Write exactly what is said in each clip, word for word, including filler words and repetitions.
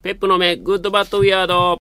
ペップの目グッドバッドウィアード。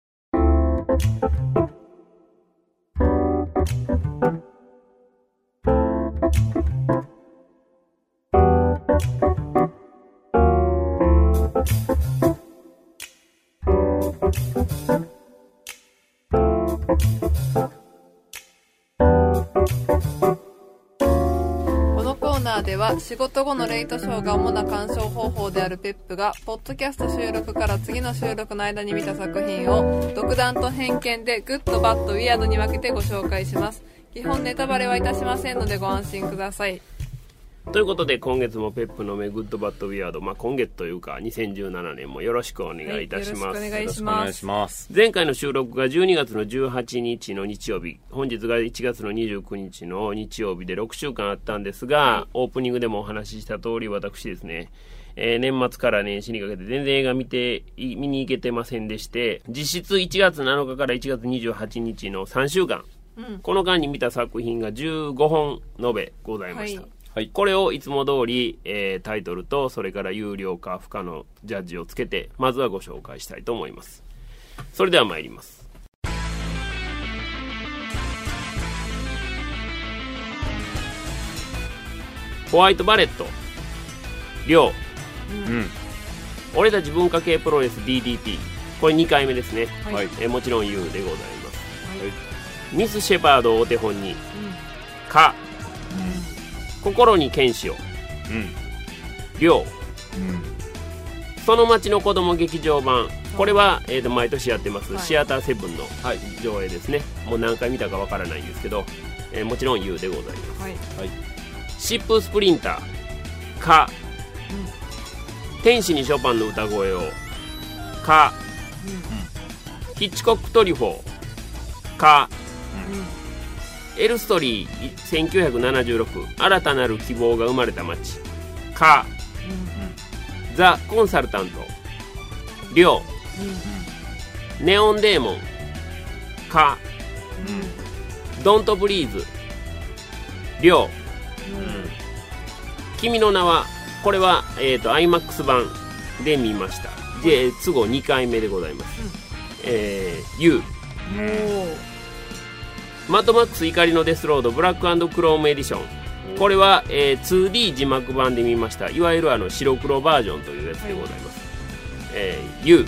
では仕事後のレイトショーが主な鑑賞方法であるペップがポッドキャスト収録から次の収録の間に見た作品を独断と偏見でグッドバッドウィアードに分けてご紹介します。基本ネタバレはいたしませんのでご安心ください。 ということで今月もペップの目グッドバッドウィアード、まあ、今月というかにせんじゅうななねんもよろしくお願いいたします、 はい、よろしくお願いします。 お願いします。 前回の収録がじゅうにがつのじゅうはちにちの日曜日、本日がいちがつのにじゅうくにちの日曜日でろくしゅうかんあったんですが、はい、オープニングでもお話しした通り私ですね、えー、年末から年始にかけて全然映画見て見に行けてませんでして、実質いちがつなのかからいちがつにじゅうはちにちのさんしゅうかん、うん、この間に見た作品がじゅうごほん延べございました、はいはい、これをいつも通り、えー、タイトルとそれから有料か不可のジャッジをつけてまずはご紹介したいと思います。それでは参ります。ホワイトバレット、りょう、うん、俺たち文化系プロレス ディーディーティー、 これにかいめですね、はい、えー、もちろん ユー でございます、はい、ミス・シェパードをお手本に、うん、か、心に剣士を、うん、りょう、うん、その町の子供劇場版、これは、えー、と毎年やってます、はい、シアターセブンの上映ですね。もう何回見たかわからないんですけど、えー、もちろん ユー でございます、はいはい、シップスプリンター、か、うん、天使にショパンの歌声を、か、うん、ヒッチコックトリュフォー、か、うん、エルストリーせんきゅうひゃくななじゅうろく、新たなる希望が生まれた街、か、うんうん、ザ・コンサルタント、りょう、うん、ネオンデーモン、か、うん、ドントブリーズ、りょう、うん、君の名は、これは、えーと、アイマックス 版で見ました。で、都合にかいめでございます、うん、えー、ユー、マッドマックス怒りのデスロードブラック&クロームエディション、これは、えー、ツーディー 字幕版で見ました。いわゆるあの白黒バージョンというやつでございます、はい、えー、ユー、うん、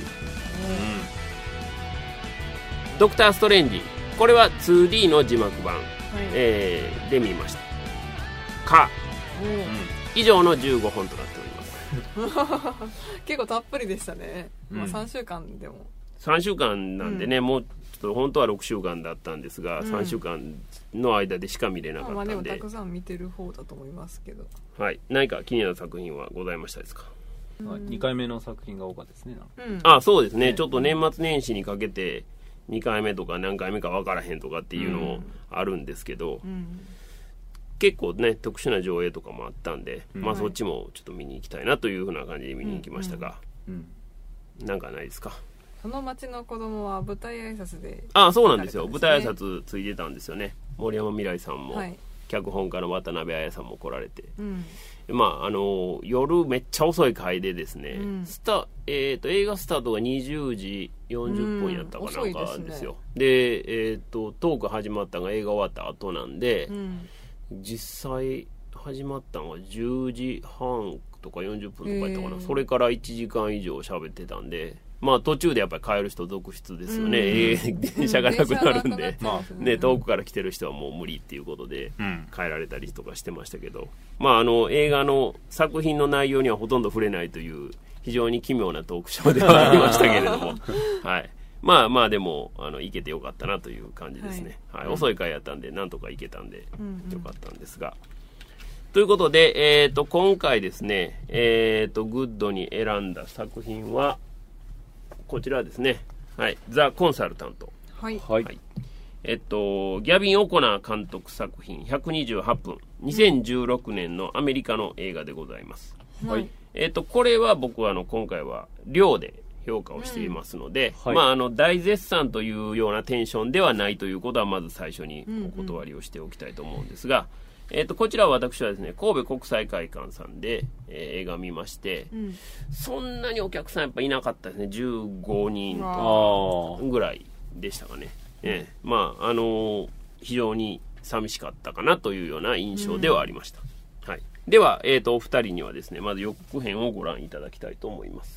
ドクターストレンジ、これは ツーディー の字幕版、はい、えー、で見ました。か、うん、以上のじゅうごほんとなっております結構たっぷりでしたね、うん、まあ、さんしゅうかんでもさんしゅうかんなんでね、うん、もうちょっと本当はろくしゅうかんだったんですが、うん、さんしゅうかんの間でしか見れなかったんで、まあ、 でもたくさん見てる方だと思いますけど、 はい、何か気になる作品はございましたですか？ うん、にかいめの作品が多かったですね。 うん、あ、そうですね、うん、ちょっと年末年始にかけてにかいめとか何回目か分からへんとかっていうのもあるんですけど、うんうん、結構ね特殊な上映とかもあったんで、うん、まあそっちもちょっと見に行きたいなというふうな感じで見に行きましたが、うんうん、なんかないですか？ その町の子供は舞台挨拶で、 あ、そうなんですよ、舞台挨拶ついてたんですよね。森山未來さんも、はい、脚本家の渡辺彩さんも来られて、うん、まああの夜めっちゃ遅い回でですね、うん、スタえー、と映画スタートがにじゅうじよんじゅっぷんやったかなんかですよ、うん、で、えー、とトーク始まったのが映画終わった後なんで、うん、実際始まったのがじゅうじはんとかよんじゅっぷんとかやったかな、えー、それからいちじかん以上喋ってたんで、まあ途中でやっぱり帰る人続出ですよね、うん、えー、電車がなくなるんで、まあね、遠くから来てる人はもう無理っていうことで帰られたりとかしてましたけど、まああの映画の作品の内容にはほとんど触れないという非常に奇妙なトークショーではありましたけれどもはい、まあまあでもあの行けてよかったなという感じですね、はいはい、遅い回やったんでなんとか行けたんでよかったんですが、うんうん、ということで、えー、と今回ですね、えー、とグッドに選んだ作品はこちらですね、はい、ザ・コンサルタント、はいはい、えっとギャビン・オコナー監督作品ひゃくにじゅうはっぷん、にせんじゅうろくねんのアメリカの映画でございます、はい、えっとこれは僕はあの今回は量で評価をしていますので、うん、はい、まあ、あの大絶賛というようなテンションではないということはまず最初にお断りをしておきたいと思うんですが、 えー、とこちらは私はですね神戸国際会館さんで、えー、映画見まして、うん、そんなにお客さんやっぱいなかったですね。じゅうごにんとかぐらいでしたかね、えー、まああのー、非常に寂しかったかなというような印象ではありました、うん、はい、では、えー、とお二人にはですねまず予告編をご覧いただきたいと思います。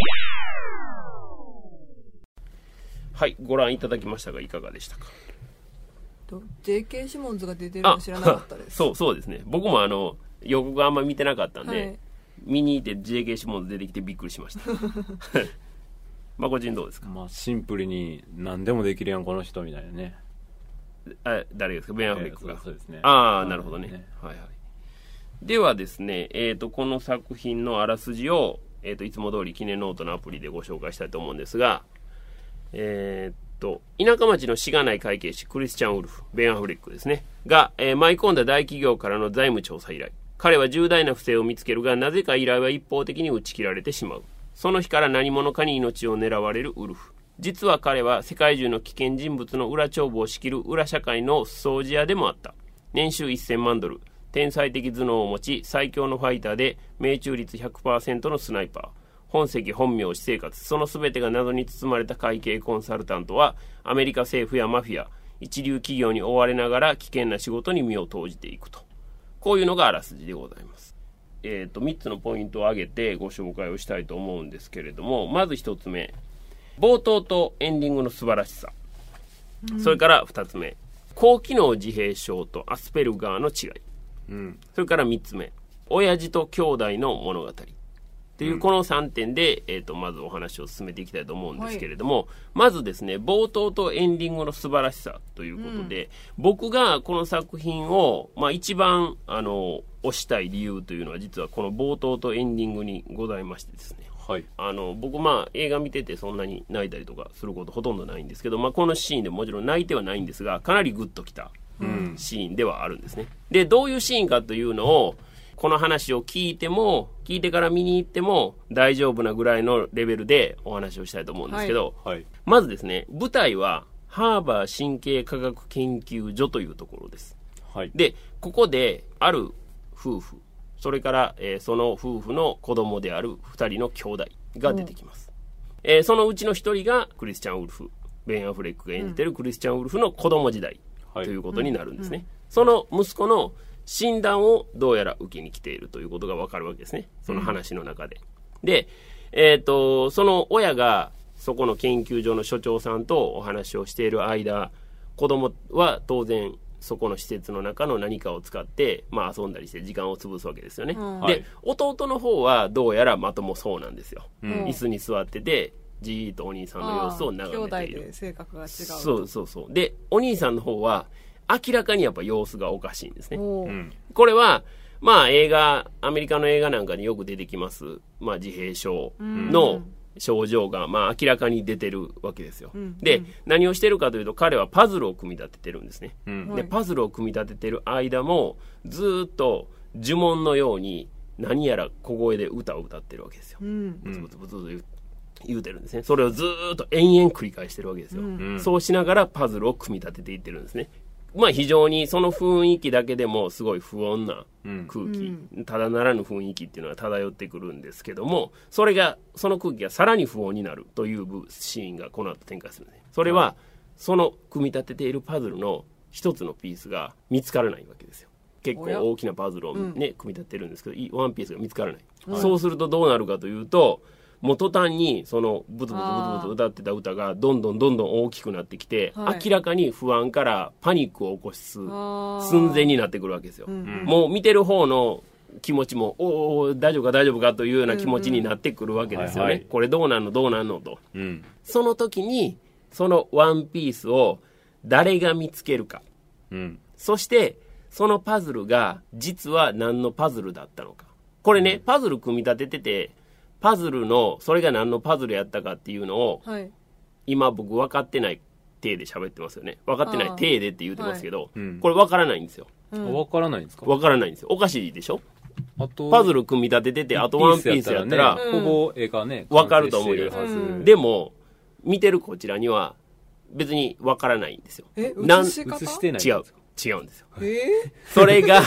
はい、ご覧いただきましたがいかがでしたか。 ジェイケー シモンズが出てるの知らなかったです。 そうそうですね。僕もあの予告あんま見てなかったんで、はい、見に行って ジェイケー シモンズ出てきてびっくりしました。まこちんどうですか。 まあシンプルに何でもできるやんこの人みたいなね。 あ、誰ですか。ベン・アフレックが、 えー、そうですね。 ああ、なるほどね、ね、はいはい。ではですね、えー、とこの作品のあらすじを、えー、といつも通り記念ノートのアプリでご紹介したいと思うんですが、えー田舎町のしがない会計士クリスチャン・ウルフ、ベン・アフレックですねが、えー、舞い込んだ大企業からの財務調査依頼。彼は重大な不正を見つけるが、なぜか依頼は一方的に打ち切られてしまう。その日から何者かに命を狙われるウルフ。実は彼は世界中の危険人物の裏帳簿を仕切る裏社会の掃除屋でもあった。年収せんまんドル、天才的頭脳を持ち最強のファイターで命中率 ひゃくパーセント のスナイパー。本籍、本名、私生活、その全てが謎に包まれた会計コンサルタントは、アメリカ政府やマフィア、一流企業に追われながら危険な仕事に身を投じていくと。こういうのがあらすじでございます。えっと、みっつのポイントを挙げてご紹介をしたいと思うんですけれども、まずひとつめ、冒頭とエンディングの素晴らしさ。うん、それからふたつめ、高機能自閉症とアスペルガーの違い。うん、それからみっつめ、親父と兄弟の物語。っていうこのさんてんで、えー、とまずお話を進めていきたいと思うんですけれども、はい、まずですね冒頭とエンディングの素晴らしさということで、うん、僕がこの作品を、まあ、一番あの推したい理由というのは実はこの冒頭とエンディングにございましてですね、はい、あの僕まあ映画見ててそんなに泣いたりとかすることほとんどないんですけど、まあ、このシーンでももちろん泣いてはないんですがかなりグッときたシーンではあるんですね。でどういうシーンかというのをこの話を聞いても聞いてから見に行っても大丈夫なぐらいのレベルでお話をしたいと思うんですけど、はいはい、まずですね舞台はハーバー神経科学研究所というところです、はい、でここである夫婦それから、えー、その夫婦の子供であるふたりの兄弟が出てきます、うんえー、そのうちのひとりがクリスチャン・ウルフ、ベン・アフレックが演じてるクリスチャン・ウルフの子供時代ということになるんですね、はいうんうん、その息子の診断をどうやら受けに来ているということが分かるわけですね、その話の中で、うん、で、えーと、その親がそこの研究所の所長さんとお話をしている間、子供は当然そこの施設の中の何かを使って、まあ、遊んだりして時間を潰すわけですよね、うん、で、はい、弟の方はどうやらまともそうなんですよ、うん、椅子に座っててじーっとお兄さんの様子を眺めている。 兄弟で性格が違う。 そうそうそう。でお兄さんの方は明らかにやっぱ様子がおかしいんですね、うん、これはまあ映画アメリカの映画なんかによく出てきます、まあ、自閉症の症状がまあ明らかに出てるわけですよ、うん、で、うん、何をしてるかというと彼はパズルを組み立ててるんですね、うん、でパズルを組み立ててる間もずっと呪文のように何やら小声で歌を歌ってるわけですよ、うん、ブツブツブツブツ言うてるんですね。それをずっと延々繰り返してるわけですよ、うん、そうしながらパズルを組み立てていってるんですね。まあ非常にその雰囲気だけでもすごい不穏な空気、うん、ただならぬ雰囲気っていうのは漂ってくるんですけども、それがその空気がさらに不穏になるというシーンがこの後展開するんですね。それはその組み立てているパズルの一つのピースが見つからないわけですよ。結構大きなパズルを、ねうん、組み立ててるんですけどワンピースが見つからない、はい、そうするとどうなるかというともう途端にそのブツブツブツブツ歌ってた歌がどんどんどんどん大きくなってきて、はい、明らかに不安からパニックを起こす寸前になってくるわけですよ、うん、もう見てる方の気持ちもおお大丈夫か大丈夫かというような気持ちになってくるわけですよね、うんうん、これどうなんのどうなんのと、うん、その時にそのワンピースを誰が見つけるか、うん、そしてそのパズルが実は何のパズルだったのか。これね、うん、パズル組み立てててパズルのそれが何のパズルやったかっていうのを、はい、今僕分かってない体で喋ってますよね。分かってない体でって言ってますけど、はい、これ分からないんですよ、 うん、分からないんですか。 分からないんですよ。おかしいでしょ。あとパズル組み立てててあとワンピースやったら、 ね、ほぼ絵がね分かると思うよ、うん、でも見てるこちらには別に分からないんですよ。 え映し方映してない。 違う違うんですよ。 えー、 それが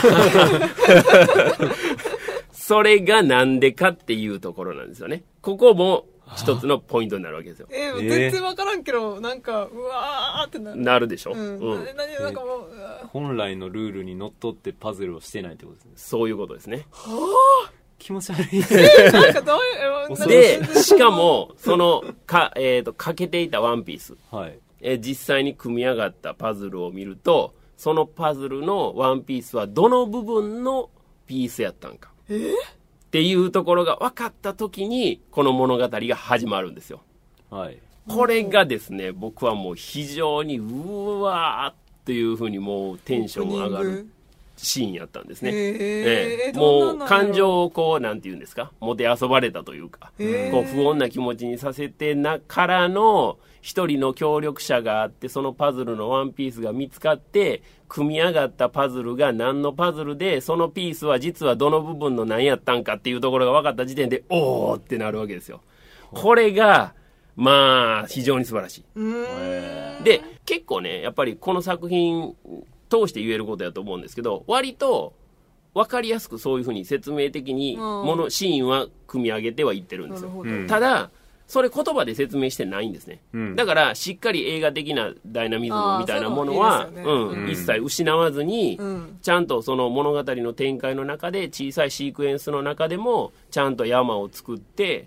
それがなんでかっていうところなんですよね。ここも一つのポイントになるわけですよ。 えー、全然わからんけど、なんかうわーってなる。 なるでしょ。 うん。うん、何なんかもう、 本来のルールにのっとってパズルをしてないってことですね。 そういうことですね。 はあ、気持ち悪い。 えー、なんかどういう、 で、しかもそのかえっ、ー、とかけていたワンピース、はい、えー、実際に組み上がったパズルを見ると、そのパズルのワンピースはどの部分のピースやったんか。 えーっていうところが分かった時にこの物語が始まるんですよ。はい。これがですね、僕はもう非常にうわーっていう風にもうテンション上がるシーンやったんですね。えー、もう感情をこうなんていうんですか、もて遊ばれたというか、こう不穏な気持ちにさせてなからの一人の協力者があって、そのパズルのワンピースが見つかって、組み上がったパズルが何のパズルで、そのピースは実はどの部分の何やったんかっていうところが分かった時点で、おーってなるわけですよ。これがまあ非常に素晴らしい。で、結構ね、やっぱりこの作品通して言えることやと思うんですけど、割と分かりやすくそういうふうに説明的にものシーンは組み上げてはいってるんですよ。ただそれ言葉で説明してないんですね、うん、だからしっかり映画的なダイナミズムみたいなものは、ね、うんうん、一切失わずに、うん、ちゃんとその物語の展開の中で小さいシークエンスの中でもちゃんと山を作って、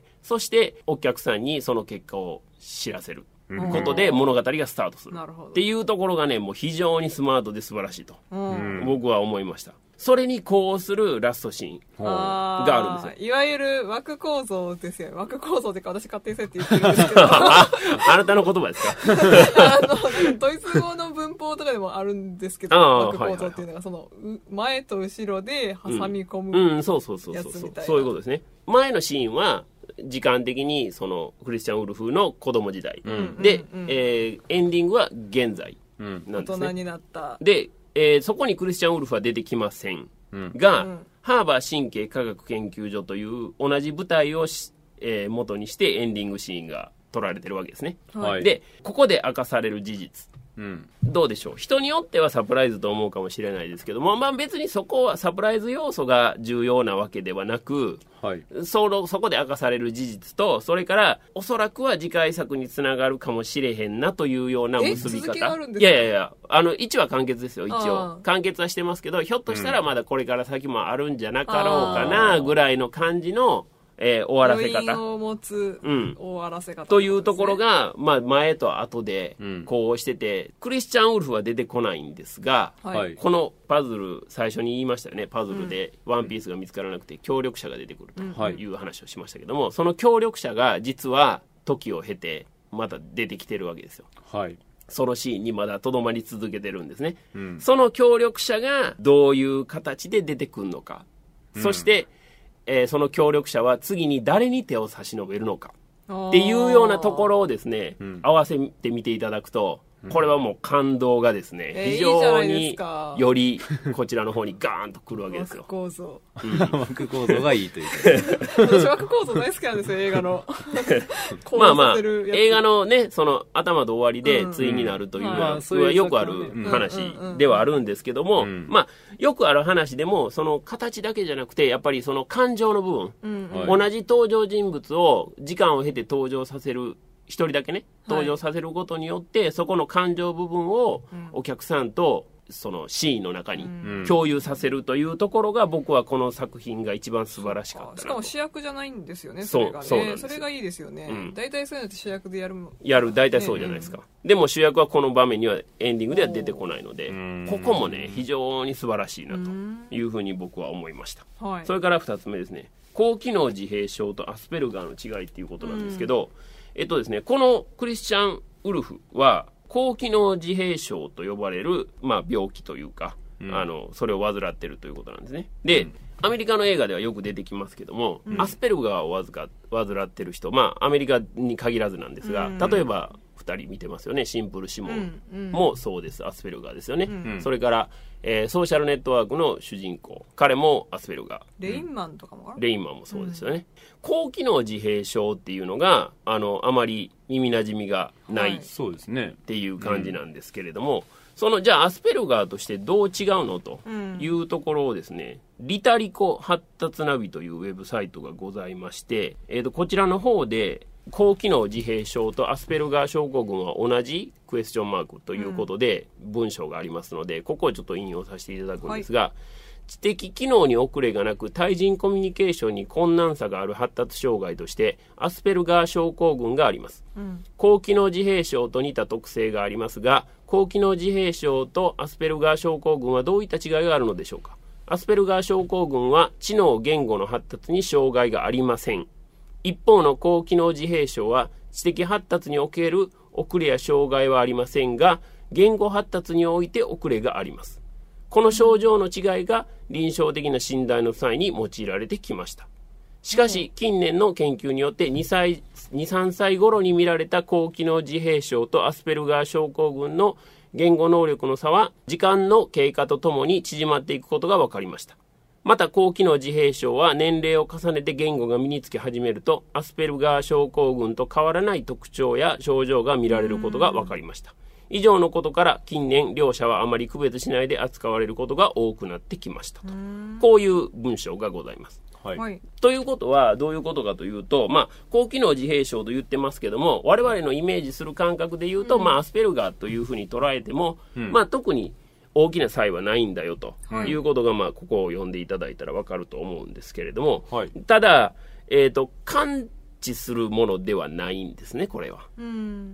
そしてお客さんにその結果を知らせることで物語がスタートするっていうところがね、もう非常にスマートで素晴らしいと、うん、僕は思いました。それにこうするラストシーンがあるんですよ。 いわゆる枠構造ですよ。枠構造ってか私勝手にせって言ってるんですけどあ, あなたの言葉ですかあのドイツ語の文法とかでもあるんですけど、枠構造っていうのがその前と後ろで挟み込むやつみたいな、うんうん、そうそうそうそうそういうことですね。前のシーンは時間的にそのクリスチャン・ウルフの子供時代、うん、で、うんうん、えー、エンディングは現在なんですね、 大人になったで、えー、そこにクリスチャン・ウルフは出てきません、うん、が、うん、ハーバー神経科学研究所という同じ舞台を、えー、元にしてエンディングシーンが撮られてるわけですね、はい、でここで明かされる事実、うん、どうでしょう。人によってはサプライズと思うかもしれないですけども、まあ、別にそこはサプライズ要素が重要なわけではなく、はい、そのそこで明かされる事実と、それからおそらくは次回作につながるかもしれへんなというような結び方。いやいやいや、あのいちわ完結ですよ。一応完結はしてますけど、ひょっとしたらまだこれから先もあるんじゃなかろうかなぐらいの感じのえー、終わらせ方を持つ、うん、終わらせ方、ね、 というところが、まあ、前と後でこうしてて、うん、クリスチャン・ウルフは出てこないんですが、はい、このパズル最初に言いましたよね。パズルでワンピースが見つからなくて協力者が出てくるという話をしましたけども、うん、その協力者が実は時を経てまた出てきてるわけですよ、はい、そのシーンにまだとどまり続けてるんですね、うん、その協力者がどういう形で出てくるのか、うん、そしてえー、その協力者は次に誰に手を差し伸べるのかっていうようなところをですね、うん、合わせてみていただくと、これはもう感動がですね、非常によりこちらの方にガーンとくるわけですよ。 枠構造、 うん、枠構造がいいという私枠構造大好きなんですよ、映画のまあまあ映画のね、その頭と終わりで対になるというのは、うんうん、よくある話ではあるんですけども、うんうんうん、まあよくある話でもその形だけじゃなくて、やっぱりその感情の部分、うんうん、同じ登場人物を時間を経て登場させる、一人だけね登場させることによって、はい、そこの感情部分をお客さんとそのシーンの中に共有させるというところが、僕はこの作品が一番素晴らしかったなと。 しかも主役じゃないんですよね、それがね。そう、そうなんですよ。それがいいですよね、うん、大体そういうのって主役でやるもやる大体そうじゃないですか、ね、でも主役はこの場面にはエンディングでは出てこないので、ここもね非常に素晴らしいなというふうに僕は思いました、はい、それからふたつめですね、高機能自閉症とアスペルガーの違いっていうことなんですけど、えっとですね、このクリスチャン・ウルフは高機能自閉症と呼ばれる、まあ、病気というか、うん、あのそれを患っているということなんですね。で、うん、アメリカの映画ではよく出てきますけども、うん、アスペルガーをわずか患っている人、まあアメリカに限らずなんですが、うん、例えばふたり見てますよね。シンプルシモンもそうです、アスペルガーですよね、うん、それから、えー、ソーシャルネットワークの主人公、彼もアスペルガー。 レインマンとかもある？ レインマンもそうですよね、うん、高機能自閉症っていうのが あのあまり耳なじみがない、はい、っていう感じなんですけれども、 そのじゃあアスペルガーとしてどう違うのというところをですね、うん、リタリコ発達ナビというウェブサイトがございまして、えーと、こちらの方で高機能自閉症とアスペルガー症候群は同じクエスチョンマークということで文章がありますので、うん、ここをちょっと引用させていただくんですが、はい、知的機能に遅れがなく対人コミュニケーションに困難さがある発達障害としてアスペルガー症候群があります、うん、高機能自閉症と似た特性がありますが、高機能自閉症とアスペルガー症候群はどういった違いがあるのでしょうか。アスペルガー症候群は知能言語の発達に障害がありません。一方の高機能自閉症は知的発達における遅れや障害はありませんが、言語発達において遅れがあります。この症状の違いが臨床的な診断の際に用いられてきました。しかし近年の研究によってにさい、に、さんさい頃に見られた高機能自閉症とアスペルガー症候群の言語能力の差は時間の経過とともに縮まっていくことが分かりました。また高機能自閉症は年齢を重ねて言語が身につき始めるとアスペルガー症候群と変わらない特徴や症状が見られることが分かりました。以上のことから近年両者はあまり区別しないで扱われることが多くなってきましたと。こういう文章がございます。はい、ということはどういうことかというと、まあ、高機能自閉症と言ってますけども、我々のイメージする感覚で言うと、うん、まあ、アスペルガーというふうに捉えても、うん、まあ、特に大きな差異はないんだよということが、まあ、ここを読んでいただいたら分かると思うんですけれども、はい、ただ、えーと、感知するものではないんですね、これは。うん、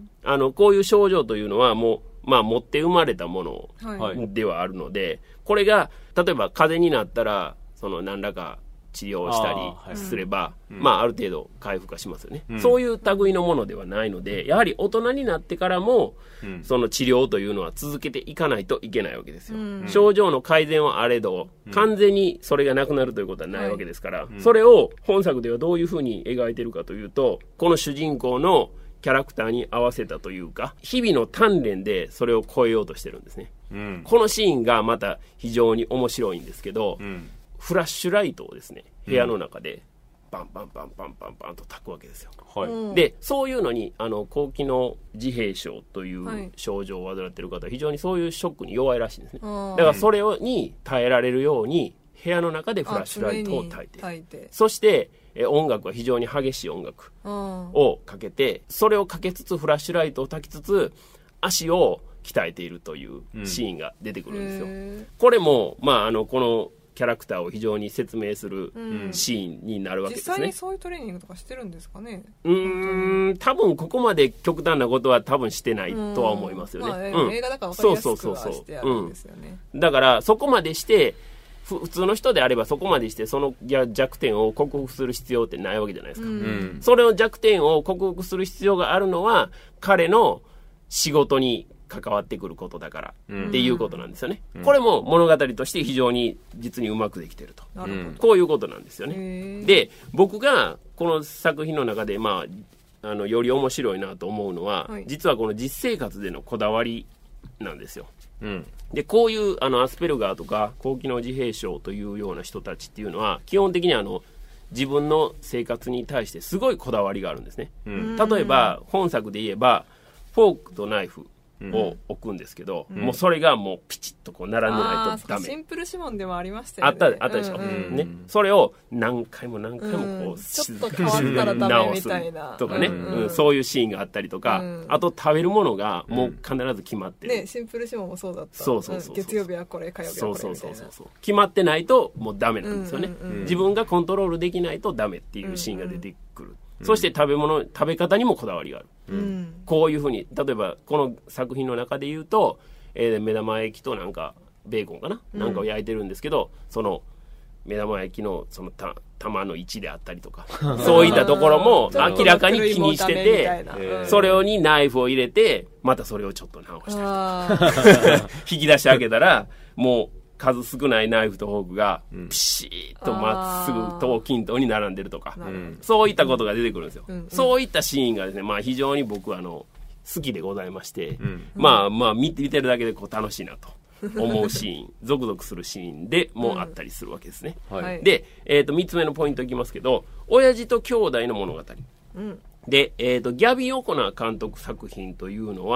あのこういう症状というのはもう、まあ、持って生まれたものではあるので、はい、これが例えば風邪になったらその何らか治療したりすれば、あ、はい、まあ、ある程度回復はしますよね、うん、そういう類のものではないので、やはり大人になってからも、うん、その治療というのは続けていかないといけないわけですよ、うん、症状の改善はあれど、うん、完全にそれがなくなるということはないわけですから、はい、それを本作ではどういうふうに描いているかというと、この主人公のキャラクターに合わせたというか、日々の鍛錬でそれを超えようとしてるんですね、うん、このシーンがまた非常に面白いんですけど、うん、フラッシュライトをですね、部屋の中でバンバンバンバンバンバンと焚くわけですよ、はい、でそういうのにあの高機能自閉症という症状を患っている方は非常にそういうショックに弱いらしいんですね、だからそれに耐えられるように部屋の中でフラッシュライトを焚いている。そしてえ音楽は非常に激しい音楽をかけて、それをかけつつフラッシュライトを焚きつつ足を鍛えているというシーンが出てくるんですよ、うん、これも、まあ、あのこのキャラクターを非常に説明するシーンになるわけですね、うん、実際にそういうトレーニングとかしてるんですかね。 うーん、多分ここまで極端なことは多分してないとは思いますよね、 まあうん、映画だから分かりやすくはしてあるんですよね。 だからそこまでして普通の人であればそこまでしてその弱点を克服する必要ってないわけじゃないですか、うん、それの弱点を克服する必要があるのは彼の仕事に関わってくることだからっていうことなんですよね、うん、これも物語として非常に実にうまくできてると、うん、こういうことなんですよね。で、僕がこの作品の中で、まあ、あのより面白いなと思うのは、はい、実はこの実生活でのこだわりなんですよ、うん、でこういうあのアスペルガーとか高機能自閉症というような人たちっていうのは基本的にあの自分の生活に対してすごいこだわりがあるんですね、うん、例えば本作で言えばフォークとナイフを置くんですけど、うん、もうそれがもうピチッとこう並んでないとダメ。 シンプル指紋でもありましたよね。 あったあったでしょ、うんうんね、それを何回も何回もこう、うん、 ちょっと変わったらダメみたいなとかね、うんうん、そういうシーンがあったりとか、うん、あと食べるものがもう必ず決まってる、 うんね、シンプル指紋もそうだった。 そうそうそうそう、 月曜日はこれ火曜日はこれみたいな。そうそうそうそう、決まってないともうダメなんですよね、うんうんうん、自分がコントロールできないとダメっていうシーンが出てくる、うんうん、そして食べ物食べ方にもこだわりがある、うん、こういうふうに例えばこの作品の中で言うと、えー、目玉焼きとなんかベーコンかな、うん、なんかを焼いてるんですけど、その目玉焼きのそのた玉の位置であったりとかそういったところも明らかに気にしてて、それにナイフを入れてまたそれをちょっと直したりとか引き出してあげたらもう数少ないナイフとフォークがピシッとまっすぐと均等に並んでるとか、うん、そういったことが出てくるんですよ、うんうん、そういったシーンがですね、まあ、非常に僕はあの好きでございまして、うん、まあまあ見て、見てるだけでこう楽しいなと思うシーンゾクゾクするシーンでもあったりするわけですね、うんはい、で、えー、とみっつめのポイントいきますけど、親父と兄弟の物語、うん、で、えー、とギャビン・オコナー監督作品というのは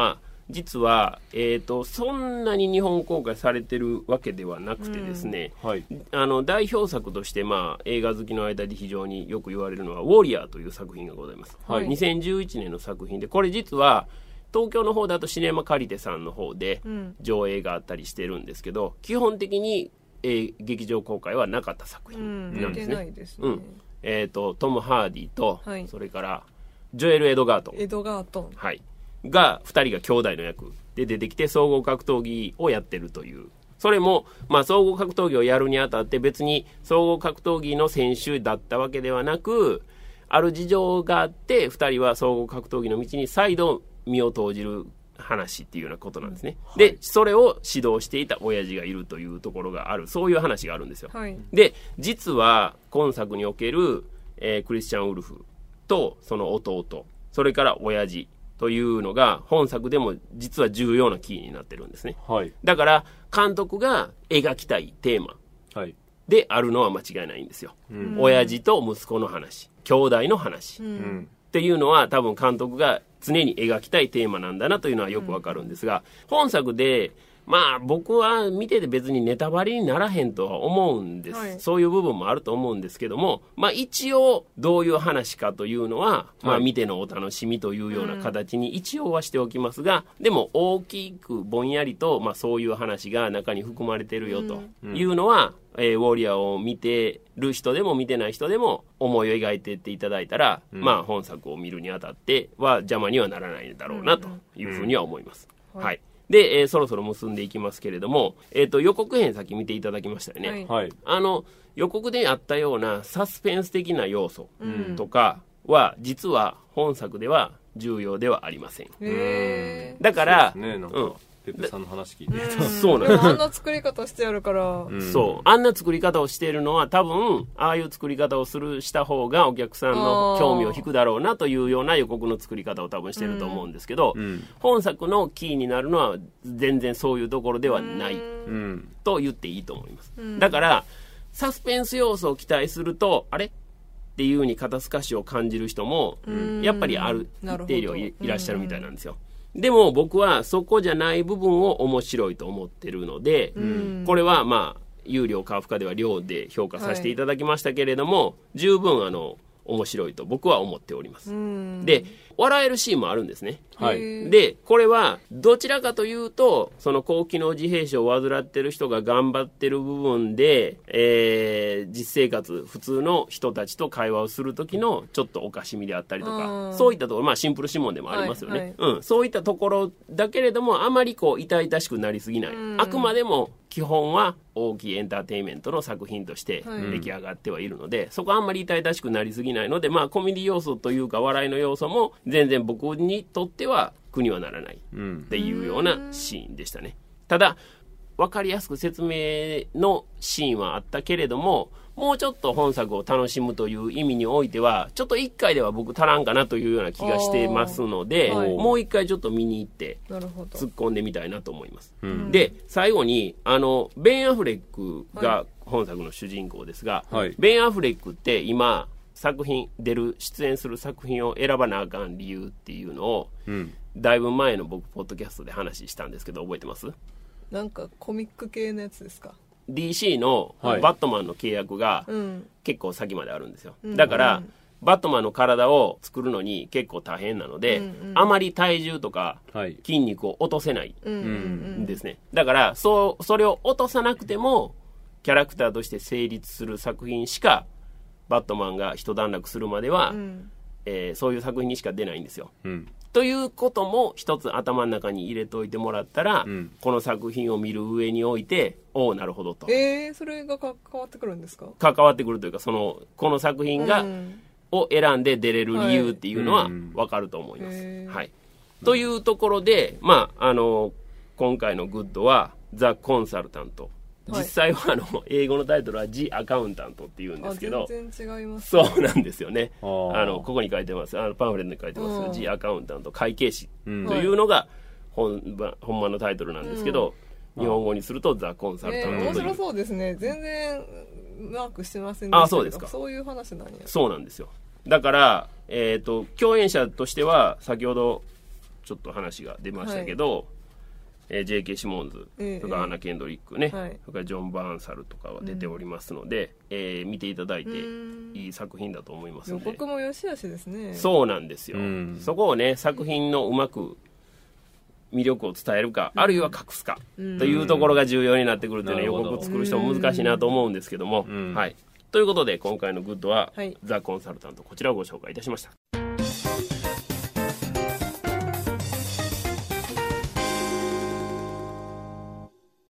実は、えーと、そんなに日本公開されてるわけではなくてですね、 うんはい、 あの代表作として、まあ、映画好きの間で非常によく言われるのはウォリアーという作品がございます、はい、にせんじゅういちねんの作品で、これ実は東京の方だとシネマカリテさんの方で上映があったりしてるんですけど、うん、基本的に、えー、劇場公開はなかった作品なんですね、うん、 ないですね、 うんえーと、トム・ハーディと、 はい、 それからジョエル・エドガートンエドガートン、 はい、がふたりが兄弟の役で出てきて総合格闘技をやってるという、それも、まあ、総合格闘技をやるにあたって別に総合格闘技の選手だったわけではなく、ある事情があってふたりは総合格闘技の道に再度身を投じる話っていうようなことなんですね、うん、で、はい、それを指導していた親父がいるというところがある、そういう話があるんですよ、はい、で実は今作における、えー、クリスチャン・ウルフとその弟、それから親父というのが本作でも実は重要なキーになってるんですね、はい、だから監督が描きたいテーマであるのは間違いないんですよ、うん、親父と息子の話、兄弟の話、うん、っていうのは多分監督が常に描きたいテーマなんだなというのはよくわかるんですが、うん、本作でまあ僕は見てて別にネタバレにならへんとは思うんです、はい、そういう部分もあると思うんですけども、まあ一応どういう話かというのは、はい、まあ見てのお楽しみというような形に一応はしておきますが、うん、でも大きくぼんやりと、まあ、そういう話が中に含まれてるよというのは、うんえー、ウォリアーを見てる人でも見てない人でも思いを描いていっていただいたら、うん、まあ本作を見るにあたっては邪魔にはならないだろうなというふうには思います、うんうん、はい、で、えー、そろそろ結んでいきますけれども、えーと、予告編先見ていただきましたよね、はい、あの予告であったようなサスペンス的な要素とかは、うん、実は本作では重要ではありません。 へだから、 そうですね、なんか、うんペッペさんの話聞いてるとそうなんです。あんな作り方してやるから、 うん、そうあんな作り方をしているのは多分ああいう作り方をするした方がお客さんの興味を引くだろうなというような予告の作り方を多分してると思うんですけど、うん、本作のキーになるのは全然そういうところではない、うん、と言っていいと思います、うん、だからサスペンス要素を期待するとあれっていう風に肩透かしを感じる人も、うん、やっぱりある一定量 い, いらっしゃるみたいなんですよ。でも僕はそこじゃない部分を面白いと思ってるので、うん、これはまあ有料か不可では量で評価させていただきましたけれども、はい、十分あの面白いと僕は思っております、うん、で笑えるシーンもあるんですね、はい、でこれはどちらかというとその高機能自閉症を患ってる人が頑張ってる部分で、えー、実生活普通の人たちと会話をする時のちょっとおかしみであったりとか、そういったところ、まあシンプル諮問でもありますよね、はいはい、うん、そういったところだけれどもあまりこう痛々しくなりすぎない、あくまでも基本は大きいエンターテインメントの作品として出来上がってはいるので、はい、そこはあんまり痛々しくなりすぎないので、まあコメディ要素というか笑いの要素も全然僕にとっては苦にはならないっていうようなシーンでしたね。ただ分かりやすく説明のシーンはあったけれども、もうちょっと本作を楽しむという意味においてはちょっといっかいでは僕足らんかなというような気がしてますので、はい、もういっかいちょっと見に行って突っ込んでみたいなと思います、うん、で最後にあのベン・アフレックが本作の主人公ですが、はい、ベン・アフレックって今作品出る出演する作品を選ばなあかん理由っていうのを、うん、だいぶ前の僕ポッドキャストで話したんですけど覚えてます？ なんかコミック系のやつですか？ ディーシー のバットマンの契約が結構先まであるんですよ、うん、だから、うん、バットマンの体を作るのに結構大変なので、うんうん、あまり体重とか筋肉を落とせないんですね、だからそ、それを落とさなくてもキャラクターとして成立する作品しかバットマンが一段落するまでは、うんえー、そういう作品にしか出ないんですよ、うんということも一つ頭の中に入れておいてもらったら、うん、この作品を見る上においておおなるほどと、 えー、それが関わってくるんですか？ 関わってくるというかそのこの作品が、うん、を選んで出れる理由っていうのは分かると思います、はいはい、というところで、まあ、あの今回のグッドはザ・コンサルタント、実際はあの英語のタイトルは The Accountant っていうんですけど、 全然違います、 ね、そうなんですよね。あのここに書いてます、あのパンフレットに書いてます The Accountant 会計士というのが本、ほんまのタイトルなんですけど、うん、日本語にすると The Consultant という、えー、 面白そうですね。全然マークしてませんでしたけど、あ、そうですか。そういう話なんや。 そうなんですよ。だから、えーと、共演者としては先ほどちょっと話が出ましたけど、はい、えー、ジェイケー シモンズ、えー、それからアナ・ケンドリックね、はい、それからジョン・バーンサルとかは出ておりますので、うん、えー、見ていただいていい作品だと思いますので。 予告も良し悪しですね。 そうなんですよ、うん、そこをね作品のうまく魅力を伝えるか、うん、あるいは隠すか、うん、というところが重要になってくるというね、予告作る人も難しいなと思うんですけども、うん、はい、ということで今回のグッドは、はい、ザ・コンサルタント、こちらをご紹介いたしました。